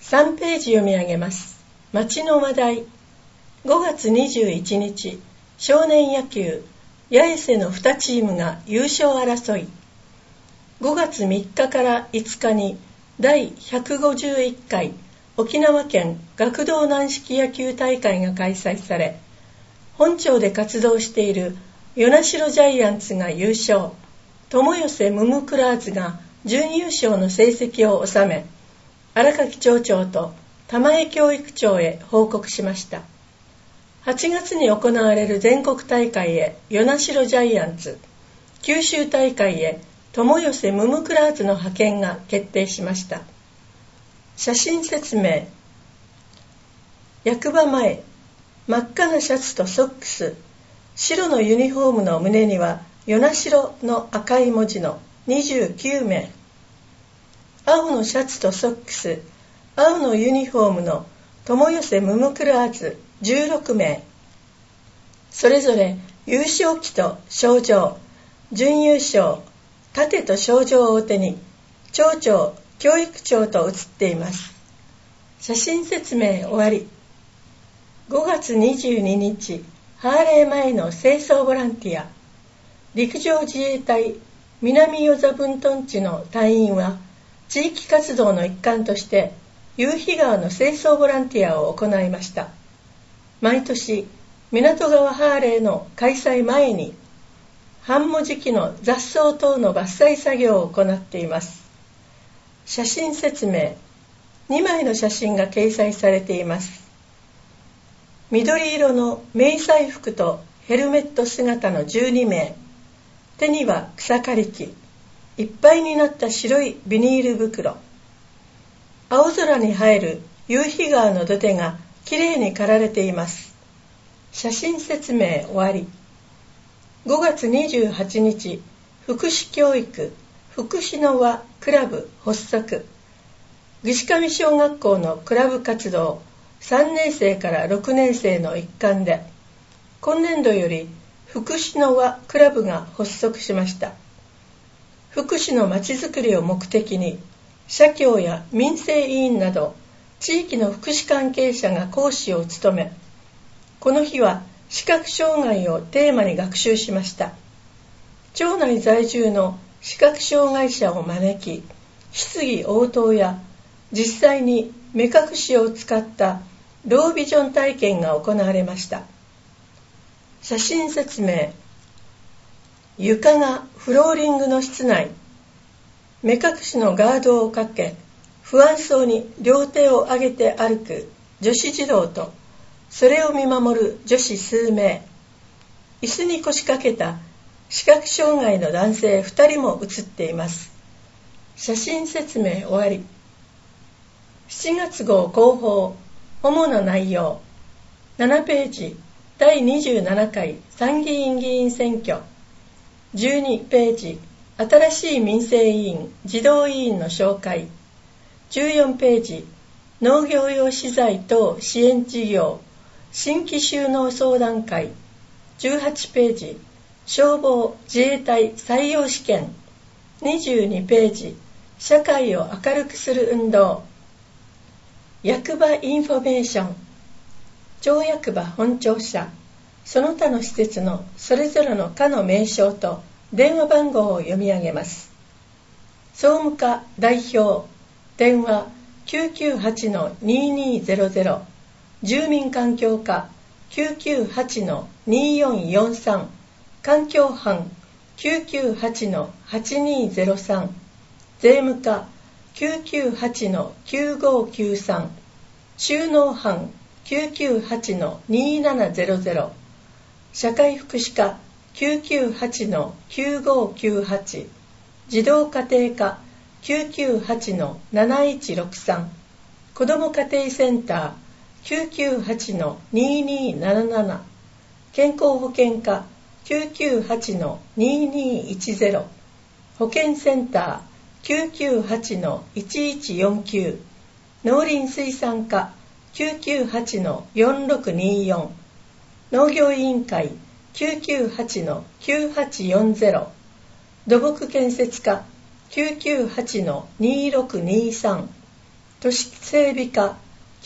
3ページ読み上げます。町の話題。5月21日、少年野球、八重瀬の2チームが優勝争い。5月3日から5日に第151回沖縄県学童軟式野球大会が開催され、本町で活動している与那城ジャイアンツが優勝、友寄ムムクラーズが準優勝の成績を収め、荒垣町長と玉江教育長へ報告しました。8月に行われる全国大会へ与那城ジャイアンツ、九州大会へ友寄ムムクラーズの派遣が決定しました。写真説明。役場前、真っ赤なシャツとソックス、白のユニフォームの胸には与那城の赤い文字の29名。青のシャツとソックス、青のユニフォームの友寄ムムクラーズ16名。それぞれ優勝旗と賞状、準優勝、盾と賞状を手に、町長、教育長と写っています。写真説明終わり。5月22日、ハーレー前の清掃ボランティア。陸上自衛隊南与座分屯地の隊員は、地域活動の一環として夕日川の清掃ボランティアを行いました。毎年港川ハーレーの開催前に繁茂時期の雑草等の伐採作業を行っています。写真説明。2枚の写真が掲載されています。緑色の迷彩服とヘルメット姿の12名、手には草刈り機、いっぱいになった白いビニール袋。青空に映える夕日川の土手がきれいに刈られています。写真説明終わり。5月28日、福祉教育、福祉の輪クラブ発足。串上小学校のクラブ活動、3年生から6年生の一環で、今年度より福祉の輪クラブが発足しました。福祉のまちづくりを目的に、社協や民生委員など地域の福祉関係者が講師を務め、この日は視覚障害をテーマに学習しました。町内在住の視覚障害者を招き、質疑応答や実際に目隠しを使ったロービジョン体験が行われました。写真説明。床がフローリングの室内、目隠しのガードをかけ、不安そうに両手を上げて歩く女子児童と、それを見守る女子数名、椅子に腰掛けた視覚障害の男性2人も写っています。写真説明終わり。7月号広報、主な内容。7ページ、第27回参議院議員選挙。12ページ、新しい民生委員、児童委員の紹介。14ページ、農業用資材等支援事業、新規就農相談会。18ページ、消防自衛隊採用試験。22ページ、社会を明るくする運動。役場インフォメーション。町役場本庁舎、その他の施設のそれぞれの課の名称と電話番号を読み上げます。総務課代表、電話 998-2200、住民環境課 998-2443、環境班 998-8203、税務課 998-9593、収納班 998-2700、社会福祉課 998-9598、児童家庭課 998-7163、子ども家庭センター 998-2277、健康保険課 998-2210、保健センター 998-1149、農林水産課 998-4624、農業委員会 998-9840、土木建設課 998-2623、 都市整備課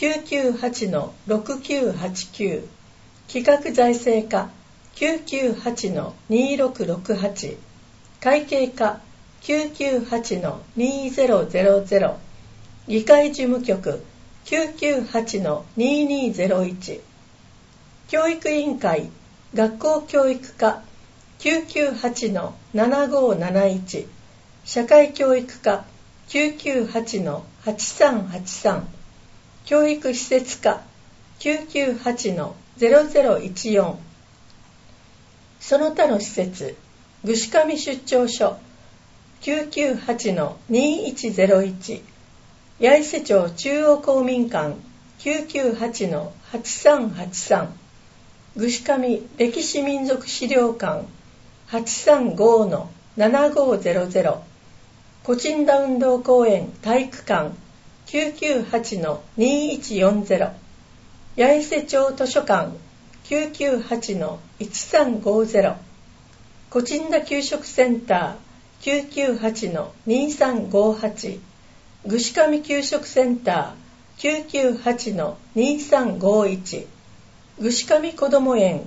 998-6989 企画財政課 998-2668 会計課 998-2000 議会事務局 998-2201 教育委員会学校教育課 998-7571 社会教育課 998-8383 教育施設課 998-0014 その他の施設具志上出張所 998-2101 八重瀬町中央公民館 998-8383 具志上歴史民俗資料館 835-7500 コチンダ運動公園体育館 998-2140 八重瀬町図書館 998-1350 コチンダ給食センター 998-2358 具志上給食センター 998-2351 具志上こども園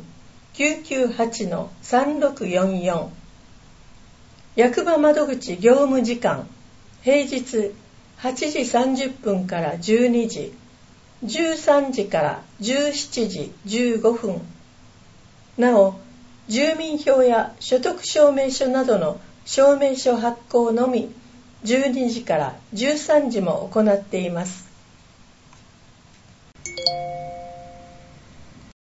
998-3644 役場窓口業務時間平日8時30分から12時13時から17時15分なお住民票や所得証明書などの証明書発行のみ12時から13時も行っています。